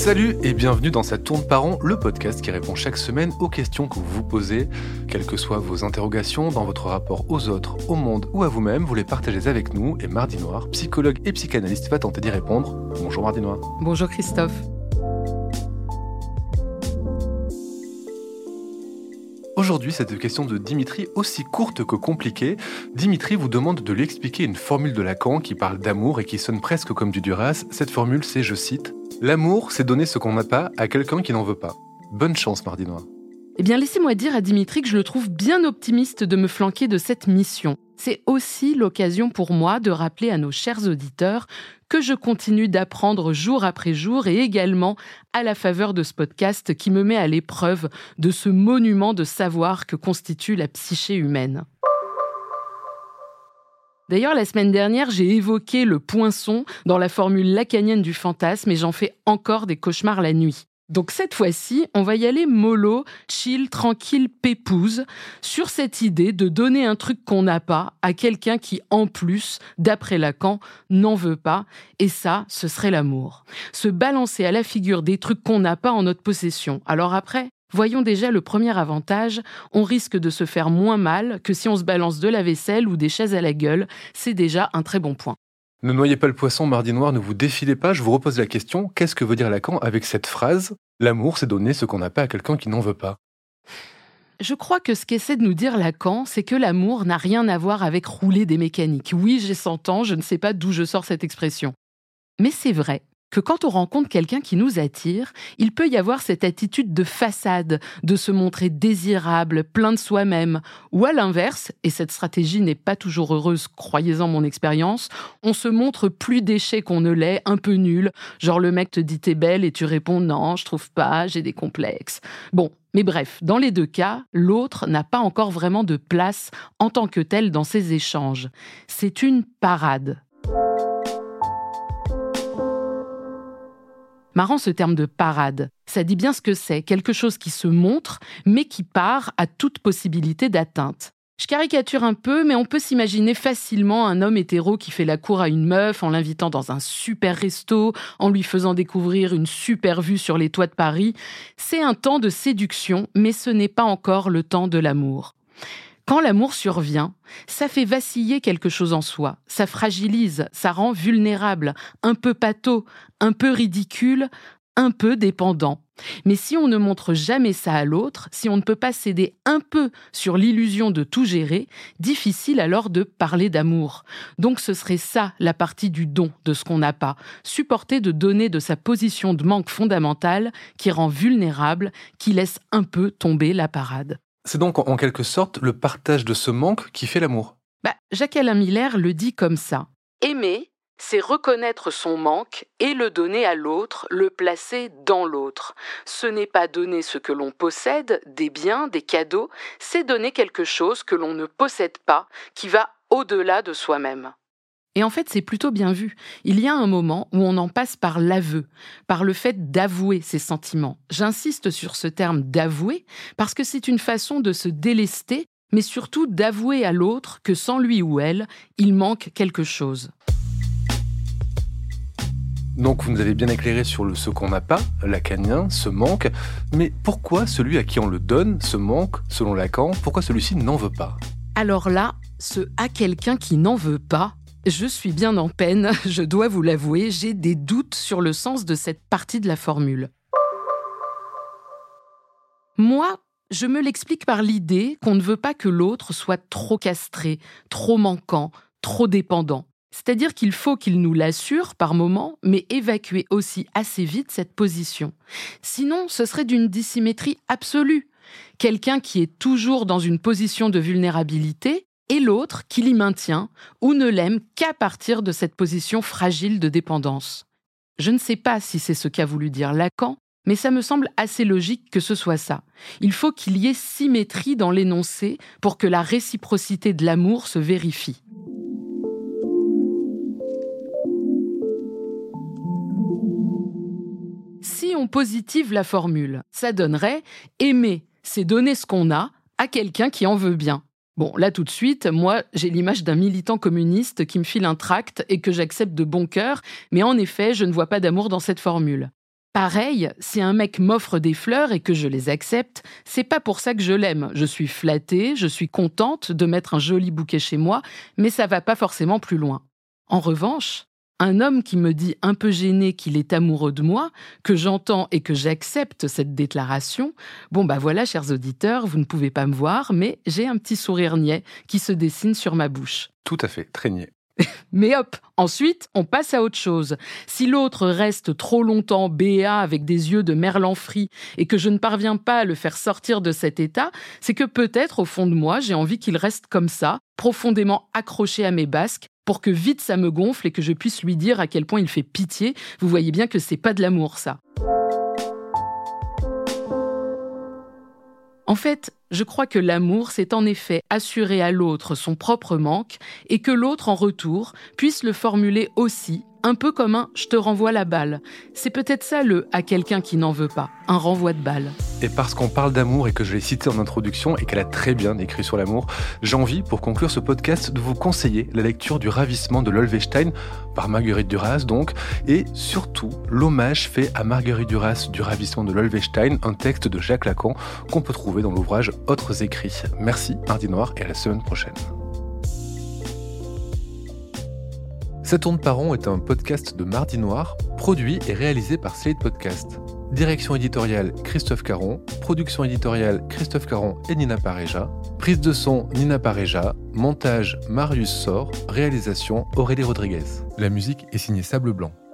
Salut et bienvenue dans Ça tourne par rond, le podcast qui répond chaque semaine aux questions que vous vous posez. Quelles que soient vos interrogations dans votre rapport aux autres, au monde ou à vous-même, vous les partagez avec nous et Mardi Noir, psychologue et psychanalyste, va tenter d'y répondre. Bonjour Mardi Noir. Bonjour Christophe. Aujourd'hui, cette question de Dimitri, aussi courte que compliquée. Dimitri vous demande de lui expliquer une formule de Lacan qui parle d'amour et qui sonne presque comme du Duras. Cette formule, c'est, je cite, « L'amour, c'est donner ce qu'on n'a pas à quelqu'un qui n'en veut pas ». Bonne chance, Mardi Noir. Eh bien, laissez-moi dire à Dimitri que je le trouve bien optimiste de me flanquer de cette mission. C'est aussi l'occasion pour moi de rappeler à nos chers auditeurs que je continue d'apprendre jour après jour et également à la faveur de ce podcast qui me met à l'épreuve de ce monument de savoir que constitue la psyché humaine. D'ailleurs, la semaine dernière, j'ai évoqué le poinçon dans la formule lacanienne du fantasme et j'en fais encore des cauchemars la nuit. Donc cette fois-ci, on va y aller mollo, chill, tranquille, pépouze, sur cette idée de donner un truc qu'on n'a pas à quelqu'un qui, en plus, d'après Lacan, n'en veut pas. Et ça, ce serait l'amour. Se balancer à la figure des trucs qu'on n'a pas en notre possession. Alors après, voyons déjà le premier avantage, on risque de se faire moins mal que si on se balance de la vaisselle ou des chaises à la gueule. C'est déjà un très bon point. Ne noyez pas le poisson, Mardi Noir, ne vous défilez pas, je vous repose la question, qu'est-ce que veut dire Lacan avec cette phrase « L'amour, c'est donner ce qu'on n'a pas à quelqu'un qui n'en veut pas ». Je crois que ce qu'essaie de nous dire Lacan, c'est que l'amour n'a rien à voir avec rouler des mécaniques. Oui, j'ai 100 ans, je ne sais pas d'où je sors cette expression. Mais c'est vrai que quand on rencontre quelqu'un qui nous attire, il peut y avoir cette attitude de façade, de se montrer désirable, plein de soi-même. Ou à l'inverse, et cette stratégie n'est pas toujours heureuse, croyez-en mon expérience, on se montre plus déchet qu'on ne l'est, un peu nul. Genre le mec te dit t'es belle et tu réponds non, je trouve pas, j'ai des complexes. Bon, mais bref, dans les deux cas, l'autre n'a pas encore vraiment de place en tant que tel dans ces échanges. C'est une parade. Marrant ce terme de parade. Ça dit bien ce que c'est, quelque chose qui se montre, mais qui part à toute possibilité d'atteinte. Je caricature un peu, mais on peut s'imaginer facilement un homme hétéro qui fait la cour à une meuf en l'invitant dans un super resto, en lui faisant découvrir une super vue sur les toits de Paris. C'est un temps de séduction, mais ce n'est pas encore le temps de l'amour. Quand l'amour survient, ça fait vaciller quelque chose en soi, ça fragilise, ça rend vulnérable, un peu pâteau, un peu ridicule, un peu dépendant. Mais si on ne montre jamais ça à l'autre, si on ne peut pas céder un peu sur l'illusion de tout gérer, difficile alors de parler d'amour. Donc ce serait ça la partie du don de ce qu'on n'a pas, supporter de donner de sa position de manque fondamentale qui rend vulnérable, qui laisse un peu tomber la parade. C'est donc en quelque sorte le partage de ce manque qui fait l'amour. Jacques-Alain Miller le dit comme ça. Aimer, c'est reconnaître son manque et le donner à l'autre, le placer dans l'autre. Ce n'est pas donner ce que l'on possède, des biens, des cadeaux, c'est donner quelque chose que l'on ne possède pas, qui va au-delà de soi-même. Et en fait, c'est plutôt bien vu. Il y a un moment où on en passe par l'aveu, par le fait d'avouer ses sentiments. J'insiste sur ce terme d'avouer parce que c'est une façon de se délester, mais surtout d'avouer à l'autre que sans lui ou elle, il manque quelque chose. Donc vous nous avez bien éclairé sur ce qu'on n'a pas, lacanien, ce manque, mais pourquoi celui à qui on le donne, ce manque, selon Lacan, pourquoi celui-ci n'en veut pas ? Alors là, ce à quelqu'un qui n'en veut pas, je suis bien en peine, je dois vous l'avouer, j'ai des doutes sur le sens de cette partie de la formule. Moi, je me l'explique par l'idée qu'on ne veut pas que l'autre soit trop castré, trop manquant, trop dépendant. C'est-à-dire qu'il faut qu'il nous l'assure par moments, mais évacuer aussi assez vite cette position. Sinon, ce serait d'une dissymétrie absolue. Quelqu'un qui est toujours dans une position de vulnérabilité, et l'autre qui l'y maintient ou ne l'aime qu'à partir de cette position fragile de dépendance. Je ne sais pas si c'est ce qu'a voulu dire Lacan, mais ça me semble assez logique que ce soit ça. Il faut qu'il y ait symétrie dans l'énoncé pour que la réciprocité de l'amour se vérifie. Si on positive la formule, ça donnerait « aimer, c'est donner ce qu'on a à quelqu'un qui en veut bien ». Bon, là tout de suite, moi, j'ai l'image d'un militant communiste qui me file un tract et que j'accepte de bon cœur, mais en effet, je ne vois pas d'amour dans cette formule. Pareil, si un mec m'offre des fleurs et que je les accepte, c'est pas pour ça que je l'aime. Je suis flattée, je suis contente de mettre un joli bouquet chez moi, mais ça va pas forcément plus loin. En revanche, un homme qui me dit un peu gêné qu'il est amoureux de moi, que j'entends et que j'accepte cette déclaration, voilà, chers auditeurs, vous ne pouvez pas me voir, mais j'ai un petit sourire niais qui se dessine sur ma bouche. Tout à fait, très niais. Mais hop, ensuite, on passe à autre chose. Si l'autre reste trop longtemps béat avec des yeux de merlan frit et que je ne parviens pas à le faire sortir de cet état, c'est que peut-être, au fond de moi, j'ai envie qu'il reste comme ça, profondément accroché à mes basques, pour que vite ça me gonfle et que je puisse lui dire à quel point il fait pitié. Vous voyez bien que c'est pas de l'amour, ça. En fait, je crois que l'amour, c'est en effet assurer à l'autre son propre manque et que l'autre, en retour, puisse le formuler aussi, un peu comme un « je te renvoie la balle ». C'est peut-être ça le « à quelqu'un qui n'en veut pas », un renvoi de balle. Et parce qu'on parle d'amour et que je l'ai cité en introduction et qu'elle a très bien écrit sur l'amour, j'ai envie, pour conclure ce podcast, de vous conseiller la lecture du Ravissement de l'Olvestein, par Marguerite Duras donc, et surtout l'hommage fait à Marguerite Duras du Ravissement de l'Olvestein, un texte de Jacques Lacan qu'on peut trouver dans l'ouvrage Autres écrits. Merci Mardi Noir et à la semaine prochaine. Ça tourne par rond est un podcast de Mardi Noir, produit et réalisé par Slate Podcast. Direction éditoriale Christophe Caron, production éditoriale Christophe Caron et Nina Pareja, prise de son Nina Pareja, montage Marius Sor, réalisation Aurélie Rodriguez. La musique est signée Sable Blanc.